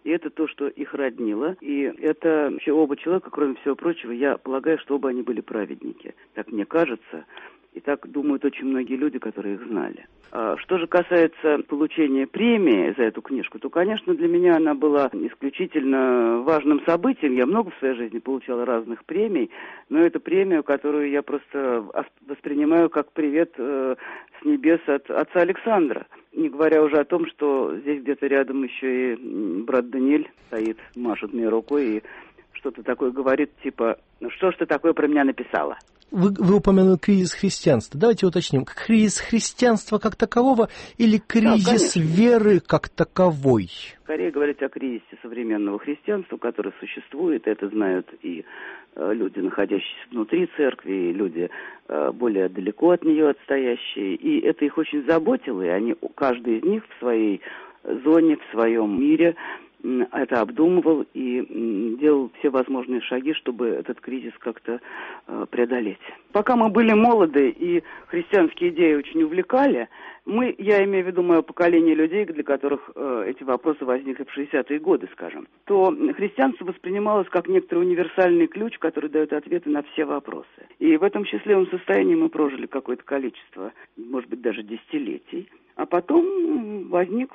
И это то, что их роднило. И это вообще оба человека, кроме всего прочего, я полагаю, что оба они были праведники. Так мне кажется. И так думают очень многие люди, которые их знали. Что же касается получения премии за эту книжку, то, конечно, для меня она была исключительно важным событием. Я много в своей жизни получала разных премий, но это премия, которую я просто воспринимаю как привет с небес от отца Александра. Не говоря уже о том, что здесь где-то рядом еще и брат Даниэль стоит, машет мне рукой и что-то такое говорит, типа, ну что ж ты такое про меня написала? Вы упомянули кризис христианства. Давайте уточним, кризис христианства как такового или кризис веры как таковой? Скорее говорить о кризисе современного христианства, которое существует. Это знают и люди, находящиеся внутри церкви, и люди более далеко от нее отстоящие. И это их очень заботило, и они, каждый из них в своей зоне, в своем мире это обдумывал и делал все возможные шаги, чтобы этот кризис как-то преодолеть. Пока мы были молоды и христианские идеи очень увлекали, я имею в виду мое поколение людей, для которых эти вопросы возникли в 60-е годы, скажем, то христианство воспринималось как некоторый универсальный ключ, который дает ответы на все вопросы. И в этом счастливом состоянии мы прожили какое-то количество, может быть, даже десятилетий. А потом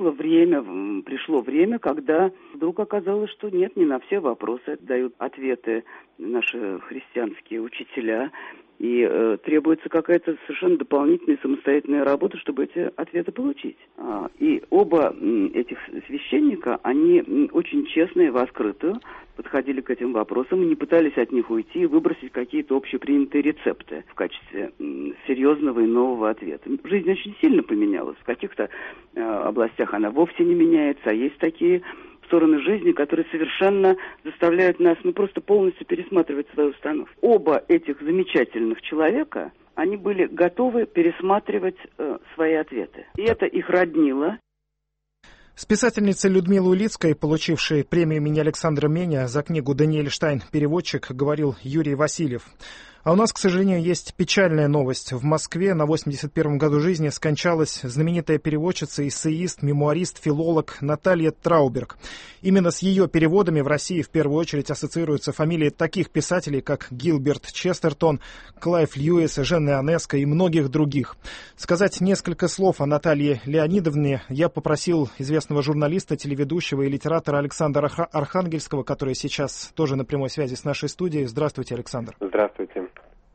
пришло время, когда вдруг оказалось, что нет, не на все вопросы дают ответы наши христианские учителя. И требуется какая-то совершенно дополнительная самостоятельная работа, чтобы эти ответы получить. И оба этих священника, они очень честно и в открытую подходили к этим вопросам и не пытались от них уйти и выбросить какие-то общепринятые рецепты в качестве серьезного и нового ответа. Жизнь очень сильно поменялась. В каких-то областях она вовсе не меняется, а есть такие стороны жизни, которые совершенно заставляют нас просто полностью пересматривать свою установку. Оба этих замечательных человека, они были готовы пересматривать свои ответы. И это их роднило. С писательницей Людмилой Улицкой, получившей премию имени Александра Меня за книгу «Даниэль Штайн. Переводчик», говорил Юрий Васильев. А у нас, к сожалению, есть печальная новость. В Москве на 81-м году жизни скончалась знаменитая переводчица, эссеист, мемуарист, филолог Наталья Трауберг. Именно с ее переводами в России в первую очередь ассоциируются фамилии таких писателей, как Гилберт Честертон, Клайв Льюис, Жен Ионеско и многих других. Сказать несколько слов о Наталье Леонидовне я попросил известного журналиста, телеведущего и литератора Александра Архангельского, который сейчас тоже на прямой связи с нашей студией. Здравствуйте, Александр. Здравствуйте.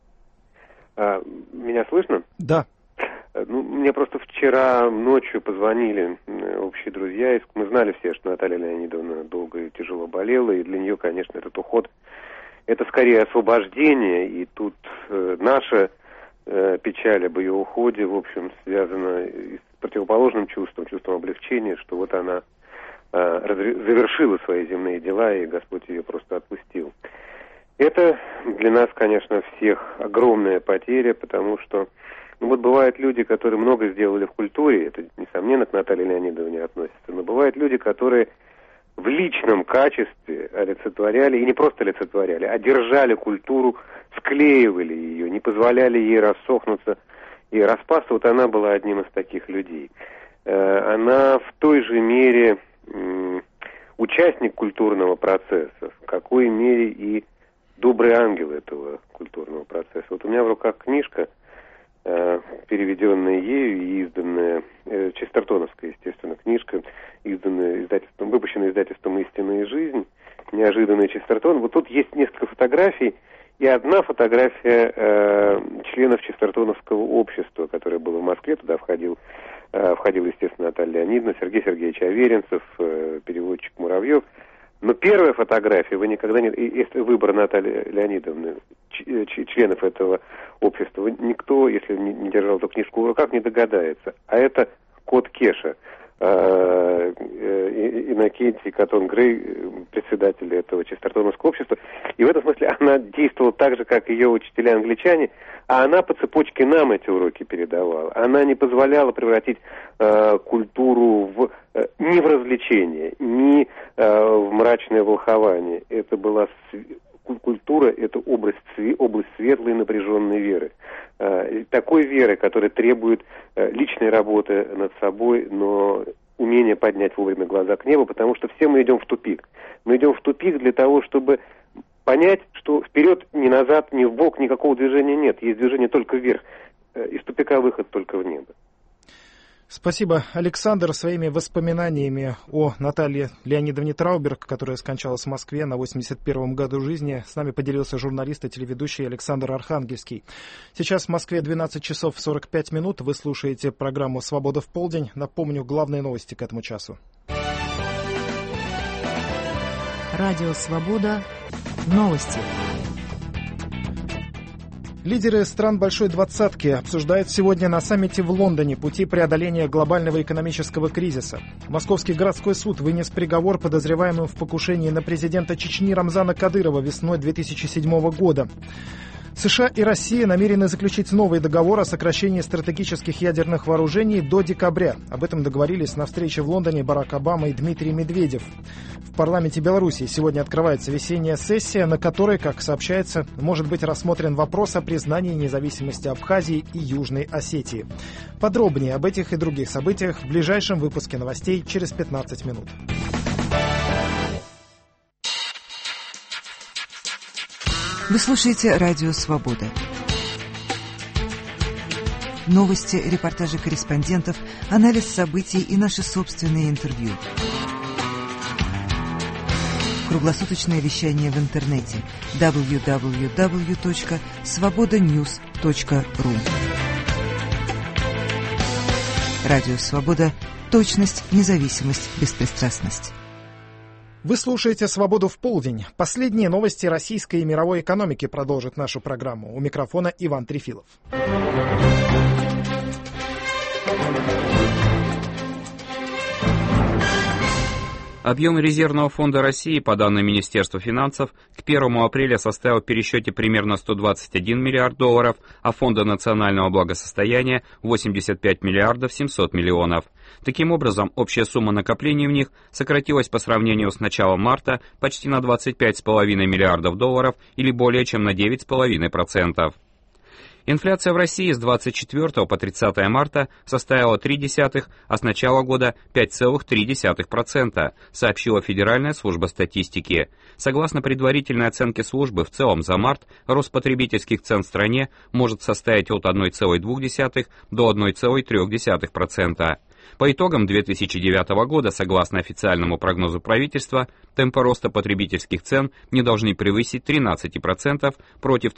Меня слышно? Да. Мне просто вчера ночью позвонили общие друзья. Мы знали все, что Наталья Леонидовна долго и тяжело болела, и для нее, конечно, этот уход — это скорее освобождение, и тут наша печаль об ее уходе, в общем, связана с противоположным чувством облегчения, что вот она завершила свои земные дела, и Господь ее просто отпустил. Это для нас, конечно, всех огромная потеря, потому что бывают люди, которые много сделали в культуре, это, несомненно, к Наталье Леонидовне относится, но бывают люди, которые в личном качестве олицетворяли, и не просто олицетворяли, а держали культуру, склеивали ее, не позволяли ей рассохнуться и распасться. Вот она была одним из таких людей. Она в той же мере участник культурного процесса, в какой мере и добрый ангел этого культурного процесса. Вот у меня в руках книжка, переведенная ею и изданная, честертоновская, естественно, книжка, выпущенная издательством «Истина и жизнь», неожиданный Честертон. Вот тут есть несколько фотографий, и одна фотография членов Честертоновского общества, которое было в Москве. Туда входил, естественно, Наталья Леонидовна, Сергей Сергеевич Аверинцев, переводчик Муравьев. Но первая фотография, вы никогда не... Если выбор Натальи Леонидовны, членов этого общества, никто, если не держал эту книжку в руках, не догадается. А это кот Кеша, Иннокентий Катон-Грей, председатель этого Честертоновского общества. И в этом смысле она действовала так же, как ее учителя-англичане, а она по цепочке нам эти уроки передавала. Она не позволяла превратить культуру ни в развлечение, ни в мрачное волхование. Это была культура, это область светлой напряженной веры. Такой веры, которая требует личной работы над собой, но умение поднять вовремя глаза к небу, потому что все мы идем в тупик. Мы идем в тупик для того, чтобы понять, что вперед, ни назад, ни вбок никакого движения нет. Есть движение только вверх. Из тупика выход только в небо. Спасибо, Александр. Своими воспоминаниями о Наталье Леонидовне Трауберг, которая скончалась в Москве на 81-м году жизни, с нами поделился журналист и телеведущий Александр Архангельский. Сейчас в Москве 12 часов 45 минут. Вы слушаете программу «Свобода в полдень». Напомню, главные новости к этому часу. Радио «Свобода». Новости. Лидеры стран Большой Двадцатки обсуждают сегодня на саммите в Лондоне пути преодоления глобального экономического кризиса. Московский городской суд вынес приговор подозреваемым в покушении на президента Чечни Рамзана Кадырова весной 2007 года. США и Россия намерены заключить новый договор о сокращении стратегических ядерных вооружений до декабря. Об этом договорились на встрече в Лондоне Барак Обама и Дмитрий Медведев. В парламенте Беларуси сегодня открывается весенняя сессия, на которой, как сообщается, может быть рассмотрен вопрос о признании независимости Абхазии и Южной Осетии. Подробнее об этих и других событиях в ближайшем выпуске новостей через 15 минут. Вы слушаете «Радио Свобода». Новости, репортажи корреспондентов, анализ событий и наши собственные интервью. Круглосуточное вещание в интернете www.svobodanews.ru. Радио Свобода. Точность, независимость, беспристрастность. Вы слушаете «Свободу в полдень». Последние новости российской и мировой экономики продолжит нашу программу. У микрофона Иван Трефилов. Объем резервного фонда России, по данным Министерства финансов, к 1 апреля составил в пересчете примерно 121 миллиард долларов, а фонда национального благосостояния – 85 миллиардов 700 миллионов. Таким образом, общая сумма накоплений в них сократилась по сравнению с началом марта почти на 25,5 миллиардов долларов или более чем на 9,5%. Инфляция в России с 24 по 30 марта составила 0,3%, а с начала года 5,3%, сообщила Федеральная служба статистики. Согласно предварительной оценке службы, в целом за март рост потребительских цен в стране может составить от 1,2% до 1,3%. По итогам 2009 года, согласно официальному прогнозу правительства, темпы роста потребительских цен не должны превысить 13% против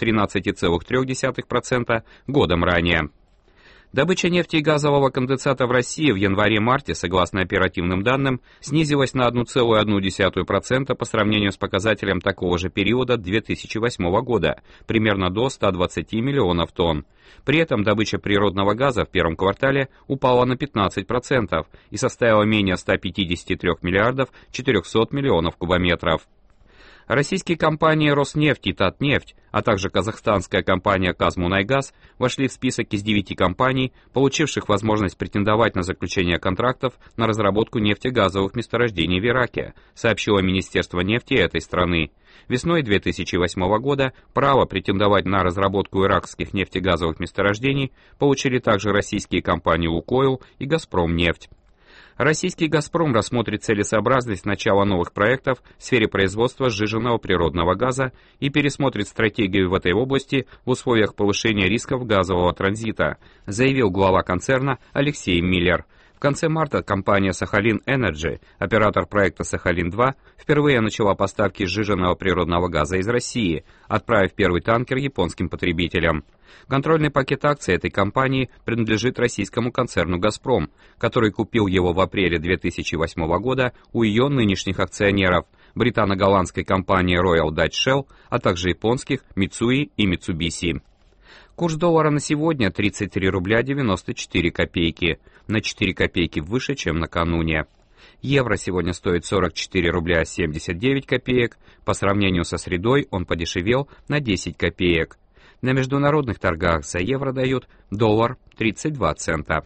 13,3% годом ранее. Добыча нефти и газового конденсата в России в январе-марте, согласно оперативным данным, снизилась на 1,1% по сравнению с показателем такого же периода 2008 года, примерно до 120 миллионов тонн. При этом добыча природного газа в первом квартале упала на 15% и составила менее 153 миллиардов 400 миллионов кубометров. Российские компании «Роснефть» и «Татнефть», а также казахстанская компания «Казмунайгаз» вошли в список из 9 компаний, получивших возможность претендовать на заключение контрактов на разработку нефтегазовых месторождений в Ираке, сообщило Министерство нефти этой страны. Весной 2008 года право претендовать на разработку иракских нефтегазовых месторождений получили также российские компании «Лукойл» и «Газпромнефть». Российский «Газпром» рассмотрит целесообразность начала новых проектов в сфере производства сжиженного природного газа и пересмотрит стратегию в этой области в условиях повышения рисков газового транзита, заявил глава концерна Алексей Миллер. В конце марта компания «Сахалин Энерджи», оператор проекта «Сахалин-2», впервые начала поставки сжиженного природного газа из России, отправив первый танкер японским потребителям. Контрольный пакет акций этой компании принадлежит российскому концерну «Газпром», который купил его в апреле 2008 года у ее нынешних акционеров – британо-голландской компании Royal Dutch Shell, а также японских Mitsui и Mitsubishi. Курс доллара на сегодня 33 рубля 94 копейки, на 4 копейки выше, чем накануне. Евро сегодня стоит 44 рубля 79 копеек, по сравнению со средой он подешевел на 10 копеек. На международных торгах за евро дают доллар 32 цента.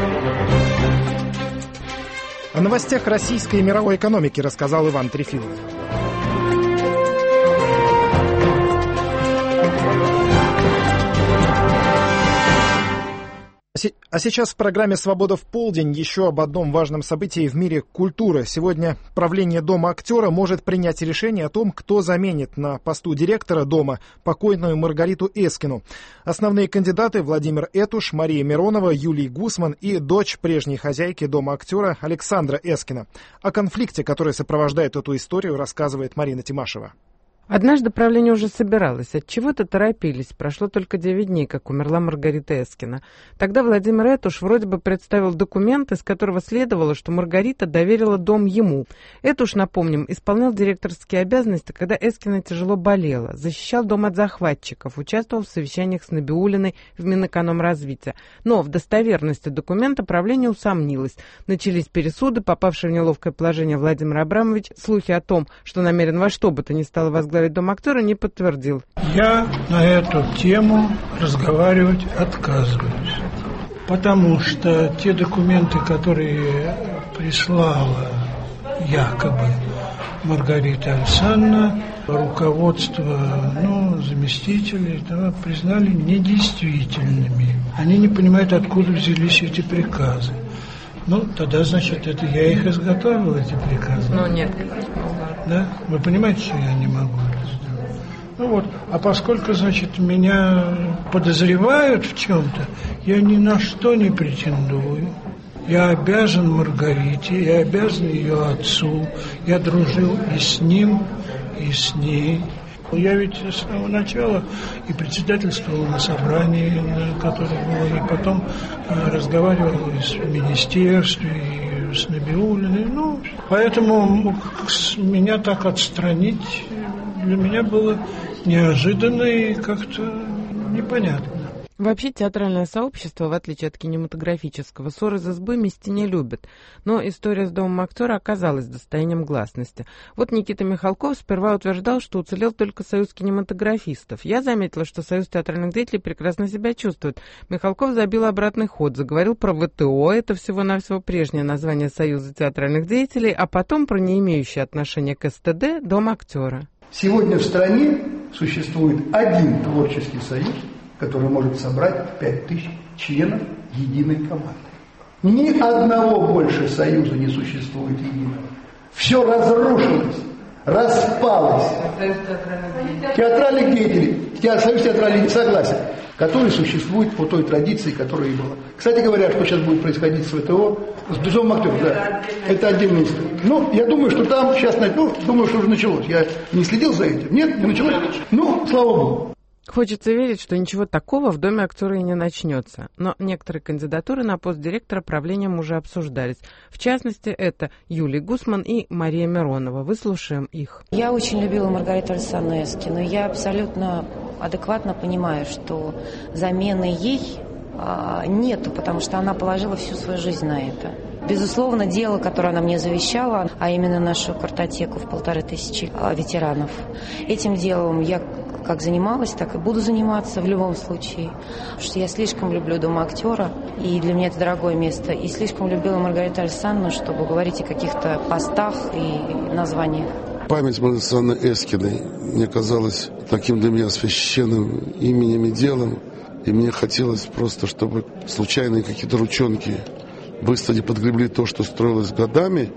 О новостях российской и мировой экономики рассказал Иван Трефилов. А сейчас в программе «Свобода в полдень» еще об одном важном событии в мире культуры. Сегодня правление Дома актера может принять решение о том, кто заменит на посту директора Дома покойную Маргариту Эскину. Основные кандидаты — Владимир Этуш, Мария Миронова, Юлий Гусман и дочь прежней хозяйки Дома актера Александра Эскина. О конфликте, который сопровождает эту историю, рассказывает Марина Тимашева. Однажды правление уже собиралось, отчего-то торопились. Прошло только 9 дней, как умерла Маргарита Эскина. Тогда Владимир Этуш вроде бы представил документ, из которого следовало, что Маргарита доверила дом ему. Этуш, напомним, исполнял директорские обязанности, когда Эскина тяжело болела, защищал дом от захватчиков, участвовал в совещаниях с Набиуллиной в Минэкономразвития. Но в достоверности документа правление усомнилось. Начались пересуды, попавший в неловкое положение Владимир Абрамович, слухи о том, что намерен во что бы то ни стало возглавить Дом актера, не подтвердил. Я на эту тему разговаривать отказываюсь, потому что те документы, которые прислала якобы Маргарита Александровна, руководство, заместители признали недействительными. Они не понимают, откуда взялись эти приказы. Тогда, значит, это я их изготовил, эти приказы. Нет. Да? Вы понимаете, что я не могу это сделать? А поскольку, значит, меня подозревают в чем-то, я ни на что не претендую. Я обязан Маргарите, я обязан ее отцу. Я дружил и с ним, и с ней. Я ведь с самого начала и председательствовал на собрании, которое было, и потом разговаривал и с министерством, и с Набиуллиной. Поэтому меня так отстранить для меня было неожиданно и как-то непонятно. Вообще театральное сообщество, в отличие от кинематографического, ссор из избы мести не любит. Но история с Домом актера оказалась достоянием гласности. Вот Никита Михалков сперва утверждал, что уцелел только союз кинематографистов. Я заметила, что союз театральных деятелей прекрасно себя чувствует. Михалков забил обратный ход, заговорил про ВТО, это всего-навсего прежнее название Союза театральных деятелей, а потом про не имеющее отношения к СТД Дом актера. Сегодня в стране существует один творческий союз, который может собрать 5000 членов единой команды. Ни одного больше союза не существует единого. Все разрушилось, распалось. Театральных деятелей, союз театральных согласен, который существует по той традиции, которая и была. Кстати говоря, что сейчас будет происходить с ВТО, с Домом актеров, да, это отдельная история. Я думаю, что там сейчас, думаю, что уже началось. Я не следил за этим. Нет, не началось? Слава Богу. Хочется верить, что ничего такого в Доме актера и не начнется. Но некоторые кандидатуры на пост директора правлением уже обсуждались. В частности, это Юлий Гусман и Мария Миронова. Выслушаем их. Я очень любила Маргариту Александровну Эскину. Я абсолютно адекватно понимаю, что замены ей нету, потому что она положила всю свою жизнь на это. Безусловно, дело, которое она мне завещала, а именно нашу картотеку в 1500 ветеранов, этим делом я как занималась, так и буду заниматься в любом случае. Потому что я слишком люблю Дом актера, и для меня это дорогое место. И слишком любила Маргариту Александровну, чтобы говорить о каких-то постах и названиях. Память Маргариты Александровны Эскиной мне казалась таким для меня священным именем и делом. И мне хотелось просто, чтобы случайные какие-то ручонки быстро не подгребли то, что строилось годами,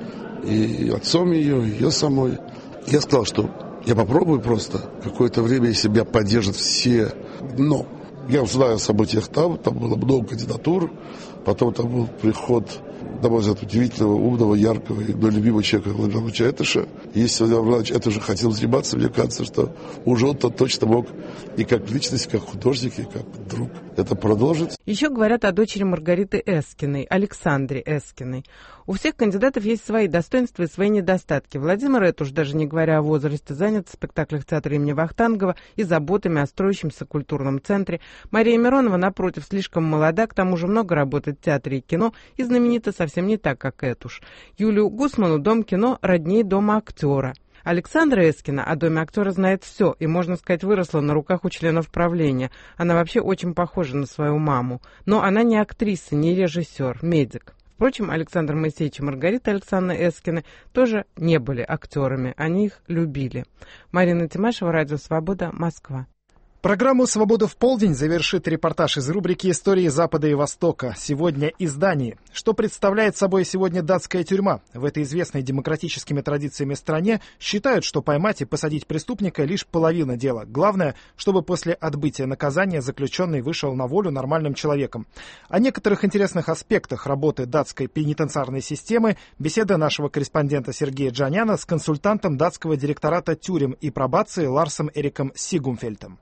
и отцом ее самой. Я сказал, что я попробую просто какое-то время, если меня поддержат все. Но я узнаю о событиях там было много кандидатур, потом там был приход, на мой взгляд, удивительного, умного, яркого и любимого человека Владимира Ильича Этуша. Если Владимир Ильич это уже хотел заниматься, мне кажется, что уже он-то точно мог и как личность, и как художник, и как друг это продолжить. Еще говорят о дочери Маргариты Эскиной, Александре Эскиной. У всех кандидатов есть свои достоинства и свои недостатки. Владимир Этуш, даже не говоря о возрасте, занят в спектаклях театра имени Вахтангова и заботами о строящемся культурном центре. Мария Миронова, напротив, слишком молода, к тому же много работает в театре и кино, и знаменита совсем не так, как Этуш. Юлию Гусману Дом кино роднее Дома актера. Александра Эскина о Доме актера знает все и, можно сказать, выросла на руках у членов правления. Она вообще очень похожа на свою маму. Но она не актриса, не режиссер, медик. Впрочем, Александр Моисеевич и Маргарита Александровна Эскины тоже не были актерами, они их любили. Марина Тимашева, Радио Свобода, Москва. Программу «Свобода в полдень» завершит репортаж из рубрики «Истории Запада и Востока». Сегодня из Дании. Что представляет собой сегодня датская тюрьма? В этой известной демократическими традициями стране считают, что поймать и посадить преступника лишь половина дела. Главное, чтобы после отбытия наказания заключенный вышел на волю нормальным человеком. О некоторых интересных аспектах работы датской пенитенциарной системы беседа нашего корреспондента Сергея Джаняна с консультантом датского директората тюрем и пробации Ларсом Эриком Сигумфельтом.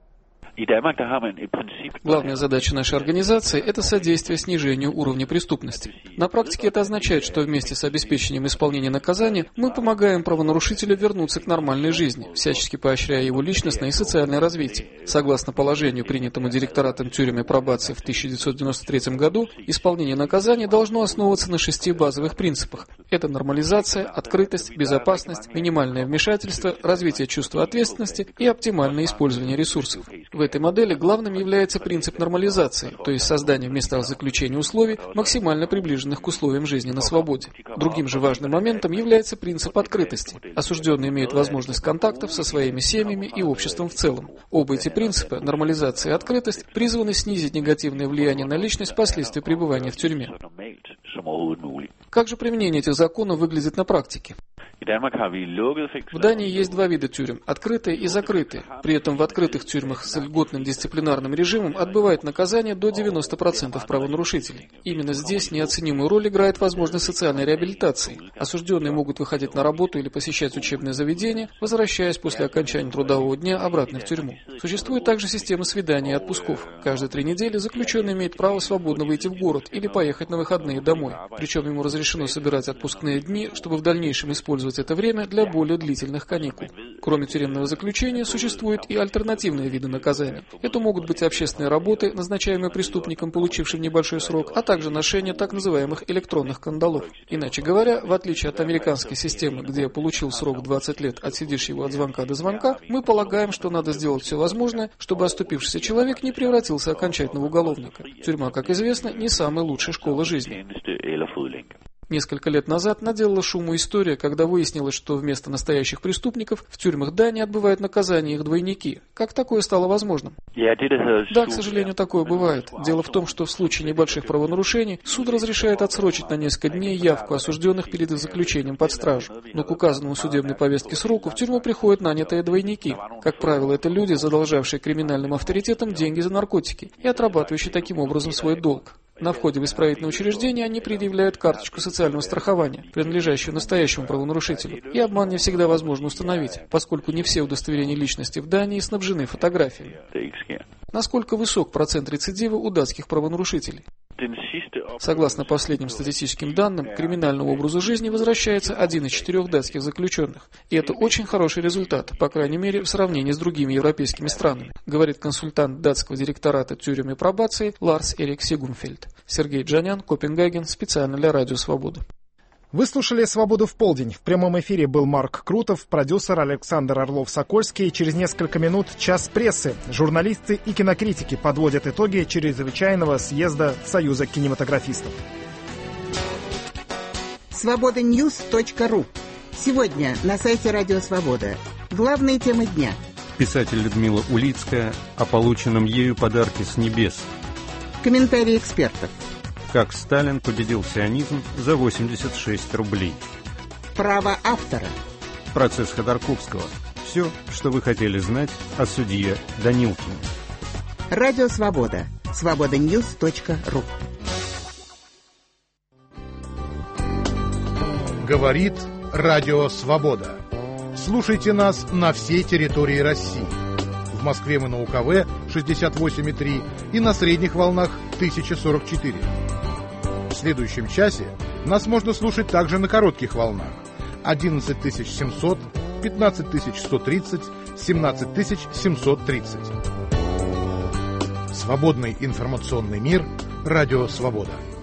Главная задача нашей организации – это содействие снижению уровня преступности. На практике это означает, что вместе с обеспечением исполнения наказания мы помогаем правонарушителю вернуться к нормальной жизни, всячески поощряя его личностное и социальное развитие. Согласно положению, принятому директоратом тюрем и пробации в 1993 году, исполнение наказания должно основываться на 6 базовых принципах. Это нормализация, открытость, безопасность, минимальное вмешательство, развитие чувства ответственности и оптимальное использование ресурсов. В этой модели главным является принцип нормализации, то есть создание в местах заключения условий, максимально приближенных к условиям жизни на свободе. Другим же важным моментом является принцип открытости. Осужденные имеют возможность контактов со своими семьями и обществом в целом. Оба эти принципы, нормализация и открытость, призваны снизить негативное влияние на личность впоследствии пребывания в тюрьме. Как же применение этих законов выглядит на практике? В Дании есть 2 вида тюрем – открытые и закрытые. При этом в открытых тюрьмах с льготным дисциплинарным режимом отбывает наказание до 90% правонарушителей. Именно здесь неоценимую роль играет возможность социальной реабилитации. Осужденные могут выходить на работу или посещать учебное заведение, возвращаясь после окончания трудового дня обратно в тюрьму. Существует также система свиданий и отпусков. Каждые 3 недели заключенный имеет право свободно выйти в город или поехать на выходные домой. Причем ему разрешено собирать отпускные дни, чтобы в дальнейшем использовать это время для более длительных каникул. Кроме тюремного заключения, существуют и альтернативные виды наказания. Это могут быть общественные работы, назначаемые преступником, получившим небольшой срок, а также ношение так называемых электронных кандалов. Иначе говоря, в отличие от американской системы, где получил срок 20 лет, отсидишь его от звонка до звонка, мы полагаем, что надо сделать все возможное, чтобы оступившийся человек не превратился окончательно в уголовника. Тюрьма, как известно, не самая лучшая школа жизни. Несколько лет назад наделала шуму история, когда выяснилось, что вместо настоящих преступников в тюрьмах Дании отбывают наказание их двойники. Как такое стало возможным? Да, к сожалению, такое бывает. Дело в том, что в случае небольших правонарушений суд разрешает отсрочить на несколько дней явку осужденных перед их заключением под стражу. Но к указанному в судебной повестке сроку в тюрьму приходят нанятые двойники. Как правило, это люди, задолжавшие криминальным авторитетам деньги за наркотики и отрабатывающие таким образом свой долг. На входе в исправительное учреждение они предъявляют карточку социального страхования, принадлежащую настоящему правонарушителю, и обман не всегда возможно установить, поскольку не все удостоверения личности в Дании снабжены фотографиями. Насколько высок процент рецидива у датских правонарушителей? Согласно последним статистическим данным, к криминальному образу жизни возвращается 1 из 4 датских заключенных. И это очень хороший результат, по крайней мере, в сравнении с другими европейскими странами, говорит консультант датского директората тюрем и пробации Ларс Эрик Сигумфельт. Сергей Джанян, Копенгаген, специально для Радио Свобода. Вы слушали «Свободу в полдень». В прямом эфире был Марк Крутов, продюсер Александр Орлов-Сокольский. Через несколько минут «Час прессы». Журналисты и кинокритики подводят итоги чрезвычайного съезда Союза кинематографистов. Свободаньюз.ру. Сегодня на сайте Радио Свобода. Главные темы дня. Писатель Людмила Улицкая о полученном ею подарке с небес. Комментарии экспертов. Как Сталин победил сионизм за 86 рублей. Право автора. Процесс Ходорковского. Все, что вы хотели знать о судье Данилкине. Радио Свобода. Свободаньюз.ру. Говорит Радио Свобода. Слушайте нас на всей территории России. В Москве мы на УКВ 68,3 и на средних волнах 1044. В следующем часе нас можно слушать также на коротких волнах 11700, 15130, 17730. Свободный информационный мир. Радио Свобода.